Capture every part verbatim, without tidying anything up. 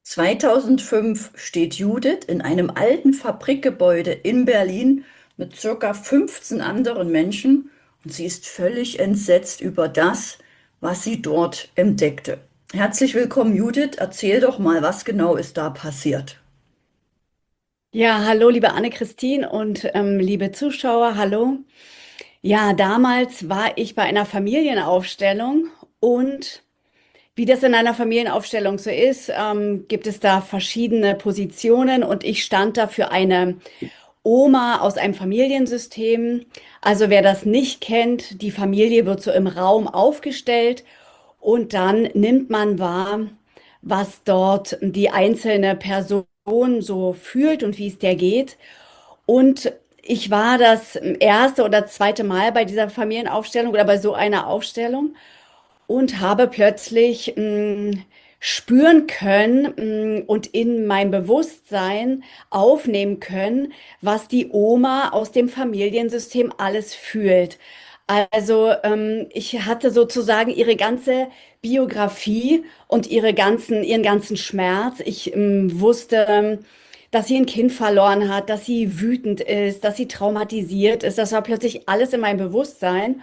zweitausendfünf steht Judith in einem alten Fabrikgebäude in Berlin mit circa fünfzehn anderen Menschen und sie ist völlig entsetzt über das, was sie dort entdeckte. Herzlich willkommen, Judith. Erzähl doch mal, was genau ist da passiert? Ja, hallo, liebe Anne-Christine und ähm, liebe Zuschauer, hallo. Ja, damals war ich bei einer Familienaufstellung und wie das in einer Familienaufstellung so ist, ähm, gibt es da verschiedene Positionen und ich stand da für eine Oma aus einem Familiensystem. Also wer das nicht kennt, die Familie wird so im Raum aufgestellt und dann nimmt man wahr, was dort die einzelne Person so fühlt und wie es der geht. Und ich war das erste oder zweite Mal bei dieser Familienaufstellung oder bei so einer Aufstellung und habe plötzlich mh, spüren können mh, und in mein Bewusstsein aufnehmen können, was die Oma aus dem Familiensystem alles fühlt. Also ähm, ich hatte sozusagen ihre ganze Biografie und ihre ganzen, ihren ganzen Schmerz. Ich ähm, wusste, ähm, dass sie ein Kind verloren hat, dass sie wütend ist, dass sie traumatisiert ist. Das war plötzlich alles in meinem Bewusstsein.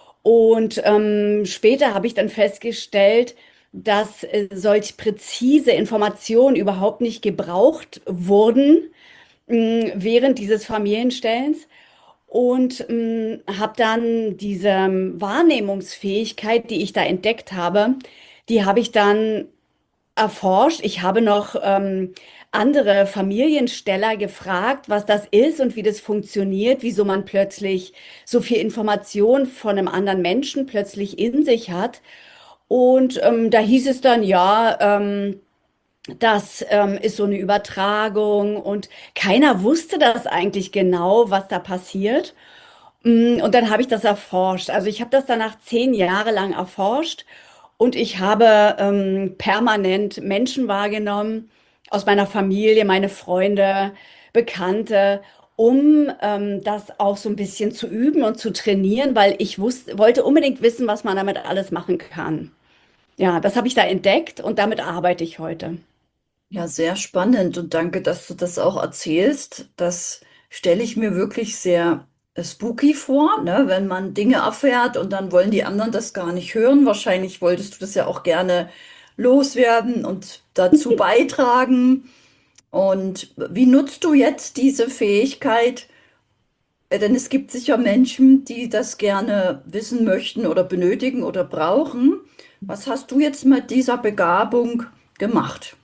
Und ähm, später habe ich dann festgestellt, dass äh, solch präzise Informationen überhaupt nicht gebraucht wurden mh, während dieses Familienstellens und habe dann diese ähm, Wahrnehmungsfähigkeit, die ich da entdeckt habe, die habe ich dann erforscht. Ich habe noch ähm, andere Familiensteller gefragt, was das ist und wie das funktioniert, wieso man plötzlich so viel Information von einem anderen Menschen plötzlich in sich hat. Und ähm, da hieß es dann, ja, ähm, das ähm, ist so eine Übertragung und keiner wusste das eigentlich genau, was da passiert. Mm, Und dann habe ich das erforscht. Also ich habe das danach zehn Jahre lang erforscht und ich habe ähm, permanent Menschen wahrgenommen aus meiner Familie, meine Freunde, Bekannte, um ähm, das auch so ein bisschen zu üben und zu trainieren, weil ich wusste, wollte unbedingt wissen, was man damit alles machen kann. Ja, das habe ich da entdeckt und damit arbeite ich heute. Ja, sehr spannend und danke, dass du das auch erzählst. Das stelle ich mir wirklich sehr äh, spooky vor, ne? Wenn man Dinge erfährt und dann wollen die anderen das gar nicht hören. Wahrscheinlich wolltest du das ja auch gerne loswerden und dazu beitragen. Und wie nutzt du jetzt diese Fähigkeit? Äh, Denn es gibt sicher Menschen, die das gerne wissen möchten oder benötigen oder brauchen. Was hast du jetzt mit dieser Begabung gemacht?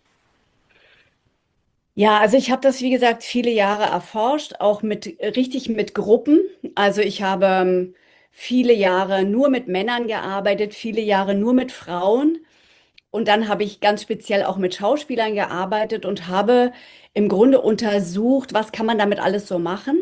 Ja, also ich habe das, wie gesagt, viele Jahre erforscht, auch mit richtig mit Gruppen. Also ich habe ähm, viele Jahre nur mit Männern gearbeitet, viele Jahre nur mit Frauen. Und dann habe ich ganz speziell auch mit Schauspielern gearbeitet und habe im Grunde untersucht, was kann man damit alles so machen.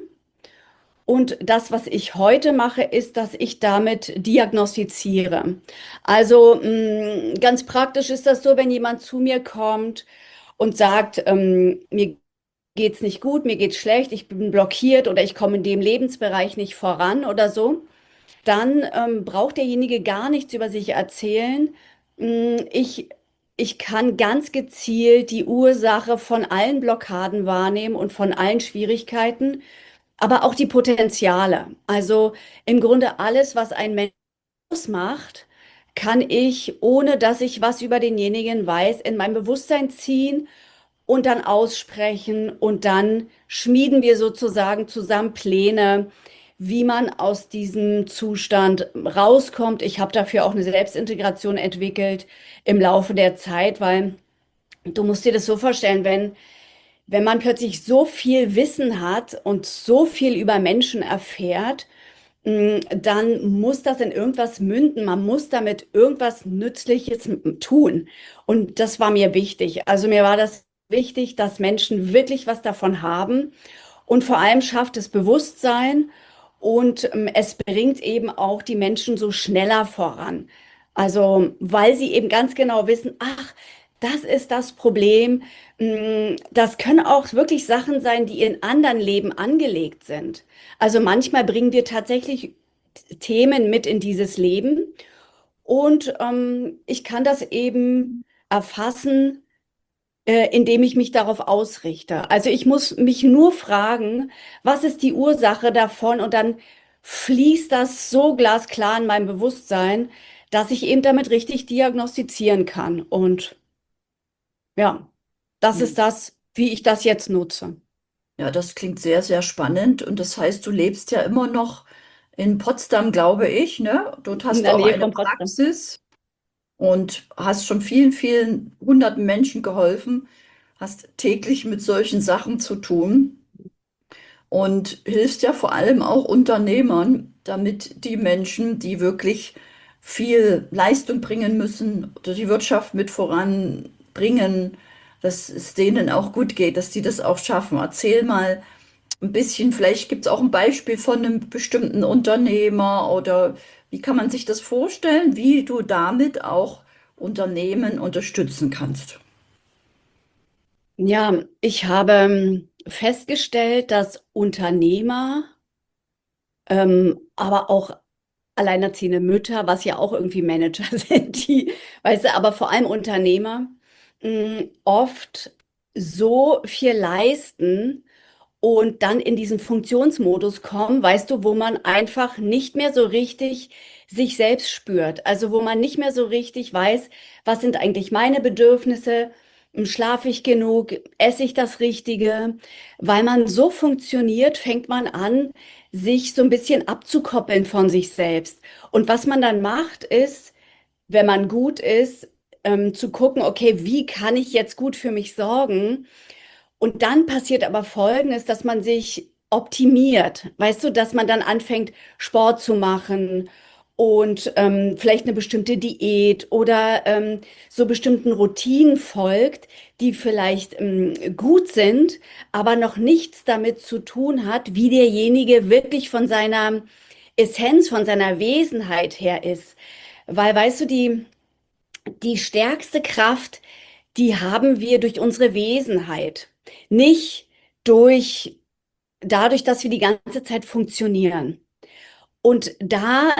Und das, was ich heute mache, ist, dass ich damit diagnostiziere. Also mh, ganz praktisch ist das so, wenn jemand zu mir kommt und sagt, ähm, mir geht's nicht gut, mir geht's schlecht, ich bin blockiert oder ich komme in dem Lebensbereich nicht voran oder so, dann ähm, braucht derjenige gar nichts über sich erzählen. Mm, Ich, ich kann ganz gezielt die Ursache von allen Blockaden wahrnehmen und von allen Schwierigkeiten, aber auch die Potenziale. Also im Grunde alles, was ein Mensch ausmacht, kann ich, ohne dass ich was über denjenigen weiß, in mein Bewusstsein ziehen und dann aussprechen und dann schmieden wir sozusagen zusammen Pläne, wie man aus diesem Zustand rauskommt. Ich habe dafür auch eine Selbstintegration entwickelt im Laufe der Zeit, weil du musst dir das so vorstellen, wenn, wenn man plötzlich so viel Wissen hat und so viel über Menschen erfährt, mh, dann muss das in irgendwas münden. Man muss damit irgendwas Nützliches m- tun. Und das war mir wichtig. Also mir war das wichtig, dass Menschen wirklich was davon haben. Und vor allem schafft es Bewusstsein und ähm, es bringt eben auch die Menschen so schneller voran. Also, weil sie eben ganz genau wissen, ach, das ist das Problem. Mm, Das können auch wirklich Sachen sein, die in anderen Leben angelegt sind. Also manchmal bringen wir tatsächlich Themen mit in dieses Leben und ähm, ich kann das eben erfassen äh, indem ich mich darauf ausrichte. Also ich muss mich nur fragen, was ist die Ursache davon? Und dann fließt das so glasklar in meinem Bewusstsein, dass ich eben damit richtig diagnostizieren kann. Und ja, das ist das, wie ich das jetzt nutze. Ja, das klingt sehr, sehr spannend. Und das heißt, du lebst ja immer noch in Potsdam, glaube ich, ne? Dort In hast du der auch Nähe eine von Potsdam. Praxis und hast schon vielen, vielen hunderten Menschen geholfen, hast täglich mit solchen Sachen zu tun und hilfst ja vor allem auch Unternehmern, damit die Menschen, die wirklich viel Leistung bringen müssen, oder die Wirtschaft mit voranbringen, dass es denen auch gut geht, dass die das auch schaffen. Erzähl mal ein bisschen, vielleicht gibt es auch ein Beispiel von einem bestimmten Unternehmer oder wie kann man sich das vorstellen, wie du damit auch Unternehmen unterstützen kannst. Ja, ich habe ähm, festgestellt, dass Unternehmer, ähm, aber auch alleinerziehende Mütter, was ja auch irgendwie Manager sind, die, weißt du, aber vor allem Unternehmer, mh, oft so viel leisten und dann in diesen Funktionsmodus kommen, weißt du, wo man einfach nicht mehr so richtig sich selbst spürt. Also wo man nicht mehr so richtig weiß, was sind eigentlich meine Bedürfnisse, schlafe ich genug, esse ich das Richtige. Weil man so funktioniert, fängt man an, sich so ein bisschen abzukoppeln von sich selbst. Und was man dann macht, ist, wenn man gut ist, ähm, zu gucken, okay, wie kann ich jetzt gut für mich sorgen? Und dann passiert aber Folgendes, dass man sich optimiert. Weißt du, dass man dann anfängt, Sport zu machen und ähm, vielleicht eine bestimmte Diät oder ähm, so bestimmten Routinen folgt, die vielleicht ähm, gut sind, aber noch nichts damit zu tun hat, wie derjenige wirklich von seiner Essenz, von seiner Wesenheit her ist. Weil, weißt du, die, die stärkste Kraft, die haben wir durch unsere Wesenheit, nicht durch dadurch, dass wir die ganze Zeit funktionieren. Und da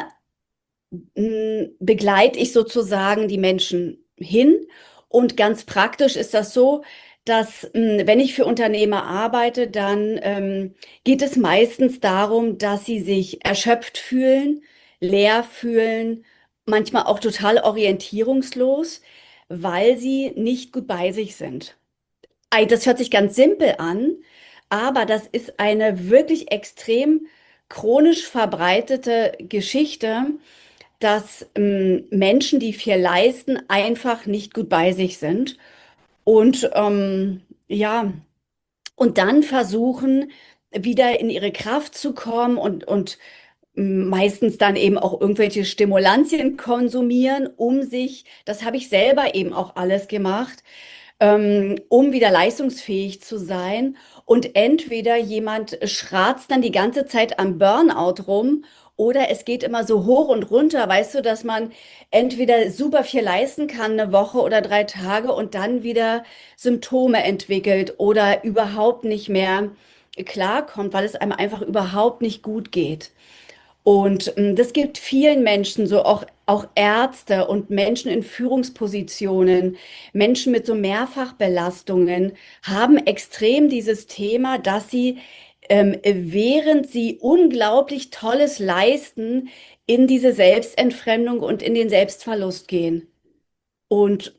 mh, begleite ich sozusagen die Menschen hin. Und ganz praktisch ist das so, dass mh, wenn ich für Unternehmer arbeite, dann ähm, geht es meistens darum, dass sie sich erschöpft fühlen, leer fühlen, manchmal auch total orientierungslos, weil sie nicht gut bei sich sind. Ei, das hört sich ganz simpel an, aber das ist eine wirklich extrem chronisch verbreitete Geschichte, dass ähm, Menschen, die viel leisten, einfach nicht gut bei sich sind und ähm, ja, und dann versuchen, wieder in ihre Kraft zu kommen und, und ähm, meistens dann eben auch irgendwelche Stimulantien konsumieren, um sich, das habe ich selber eben auch alles gemacht, ähm, um wieder leistungsfähig zu sein. Und entweder jemand schratzt dann die ganze Zeit am Burnout rum oder es geht immer so hoch und runter, weißt du, dass man entweder super viel leisten kann, eine Woche oder drei Tage und dann wieder Symptome entwickelt oder überhaupt nicht mehr klarkommt, weil es einem einfach überhaupt nicht gut geht. Und ähm, das gibt vielen Menschen, so auch, auch Ärzte und Menschen in Führungspositionen, Menschen mit so Mehrfachbelastungen, haben extrem dieses Thema, dass sie, ähm, während sie unglaublich Tolles leisten, in diese Selbstentfremdung und in den Selbstverlust gehen. Und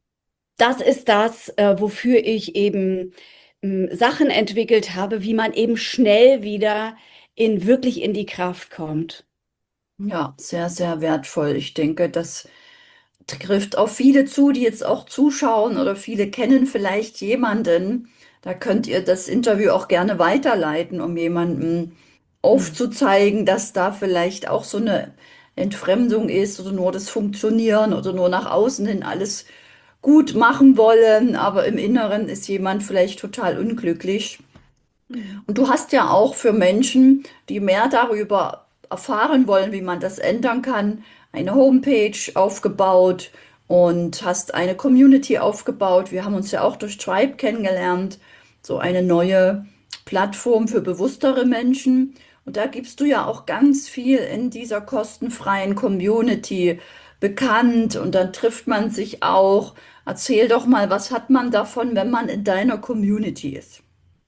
das ist das, äh, wofür ich eben ähm, Sachen entwickelt habe, wie man eben schnell wieder in wirklich in die Kraft kommt. Ja, sehr, sehr wertvoll. Ich denke, das trifft auf viele zu, die jetzt auch zuschauen oder viele kennen vielleicht jemanden. Da könnt ihr das Interview auch gerne weiterleiten, um jemandem Hm. aufzuzeigen, dass da vielleicht auch so eine Entfremdung ist oder nur das Funktionieren oder nur nach außen hin alles gut machen wollen, aber im Inneren ist jemand vielleicht total unglücklich. Hm. Und du hast ja auch für Menschen, die mehr darüber erfahren wollen, wie man das ändern kann, eine Homepage aufgebaut und hast eine Community aufgebaut. Wir haben uns ja auch durch Tribe kennengelernt, so eine neue Plattform für bewusstere Menschen. Und da gibst du ja auch ganz viel in dieser kostenfreien Community bekannt und dann trifft man sich auch. Erzähl doch mal, was hat man davon, wenn man in deiner Community ist?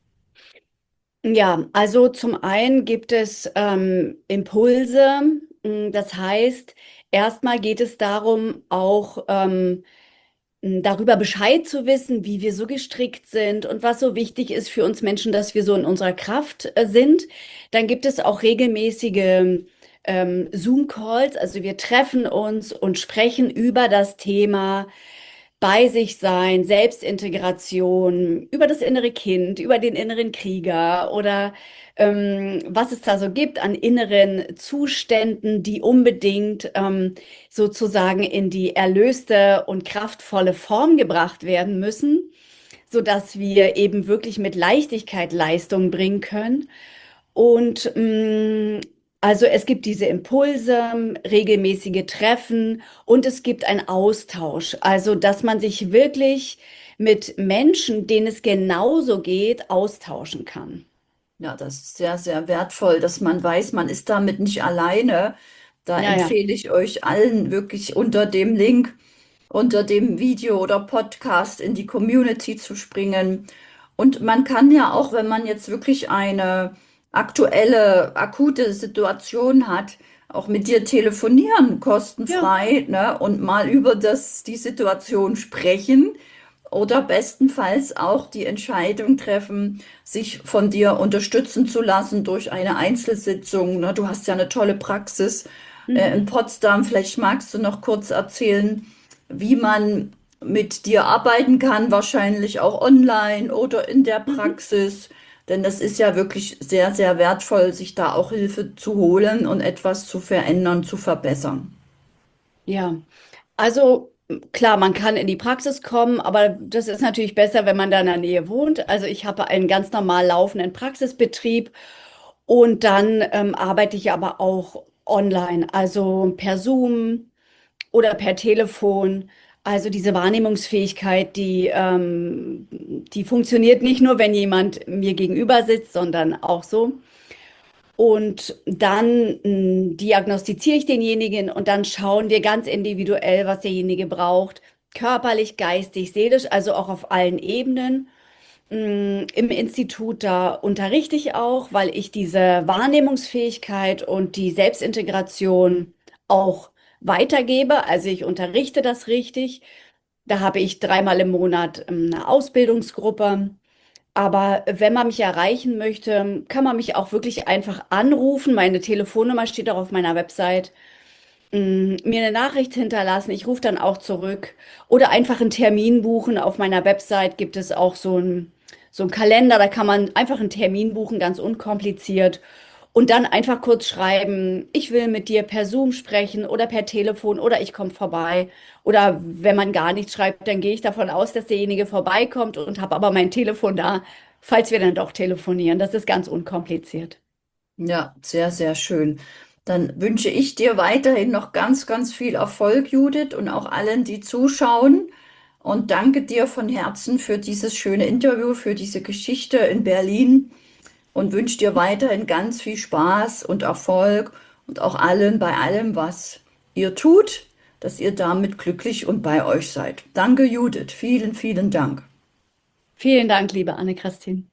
Ja, also zum einen gibt es ähm, Impulse. Mm, Das heißt, erstmal geht es darum, auch ähm, m, darüber Bescheid zu wissen, wie wir so gestrickt sind und was so wichtig ist für uns Menschen, dass wir so in unserer Kraft äh, sind. Dann gibt es auch regelmäßige ähm, Zoom-Calls, also wir treffen uns und sprechen über das Thema bei sich sein, Selbstintegration, über das innere Kind, über den inneren Krieger oder ähm, was es da so gibt an inneren Zuständen, die unbedingt ähm, sozusagen in die erlöste und kraftvolle Form gebracht werden müssen, sodass wir eben wirklich mit Leichtigkeit Leistung bringen können. Und mh, also es gibt diese Impulse, regelmäßige Treffen und es gibt einen Austausch. Also dass man sich wirklich mit Menschen, denen es genauso geht, austauschen kann. Ja, das ist sehr, sehr wertvoll, dass man weiß, man ist damit nicht alleine. Da Ja, ja. empfehle ich euch allen wirklich unter dem Link, unter dem Video oder Podcast in die Community zu springen. Und man kann ja auch, wenn man jetzt wirklich eine aktuelle, akute Situation hat, auch mit dir telefonieren, Ja. kostenfrei, ne, und mal über das, die Situation sprechen. Oder bestenfalls auch die Entscheidung treffen, sich von dir unterstützen zu lassen durch eine Einzelsitzung. Ne? Du hast ja eine tolle Praxis äh, in Mhm. Potsdam. Vielleicht magst du noch kurz erzählen, wie man mit dir arbeiten kann, wahrscheinlich auch online oder in der Mhm. Praxis. Denn das ist ja wirklich sehr, sehr wertvoll, sich da auch Hilfe zu holen und etwas zu verändern, zu verbessern. Ja. Also klar, man kann in die Praxis kommen, aber das ist natürlich besser, wenn man da in der Nähe wohnt. Also ich habe einen ganz normal laufenden Praxisbetrieb und dann ähm, arbeite ich aber auch online, also per Zoom oder per Telefon. Also diese Wahrnehmungsfähigkeit, die, ähm, die funktioniert nicht nur, wenn jemand mir gegenüber sitzt, sondern auch so. Und dann mh, diagnostiziere ich denjenigen und dann schauen wir ganz individuell, was derjenige braucht. Körperlich, geistig, seelisch, also auch auf allen Ebenen. Mh, Im Institut, da unterrichte ich auch, weil ich diese Wahrnehmungsfähigkeit und die Selbstintegration auch weitergebe. Also ich unterrichte das richtig. Da habe ich dreimal im Monat ähm, eine Ausbildungsgruppe. Aber wenn man mich erreichen möchte, kann man mich auch wirklich einfach anrufen. Meine Telefonnummer steht auch auf meiner Website. Mm, Mir eine Nachricht hinterlassen. Ich rufe dann auch zurück. Oder einfach einen Termin buchen. Auf meiner Website gibt es auch so ein, so ein Kalender. Da kann man einfach einen Termin buchen, ganz unkompliziert. Und dann einfach kurz schreiben, ich will mit dir per Zoom sprechen oder per Telefon oder ich komme vorbei. Oder wenn man gar nichts schreibt, dann gehe ich davon aus, dass derjenige vorbeikommt und habe aber mein Telefon da, falls wir dann doch telefonieren. Das ist ganz unkompliziert. Ja, sehr, sehr schön. Dann wünsche ich dir weiterhin noch ganz, ganz viel Erfolg, Judith, und auch allen, die zuschauen. Und danke dir von Herzen für dieses schöne Interview, für diese Geschichte in Berlin und wünsche dir weiterhin ganz viel Spaß und Erfolg und auch allen bei allem, was ihr tut, dass ihr damit glücklich und bei euch seid. Danke, Judith. Vielen, vielen Dank. Vielen Dank, liebe Anne-Christine.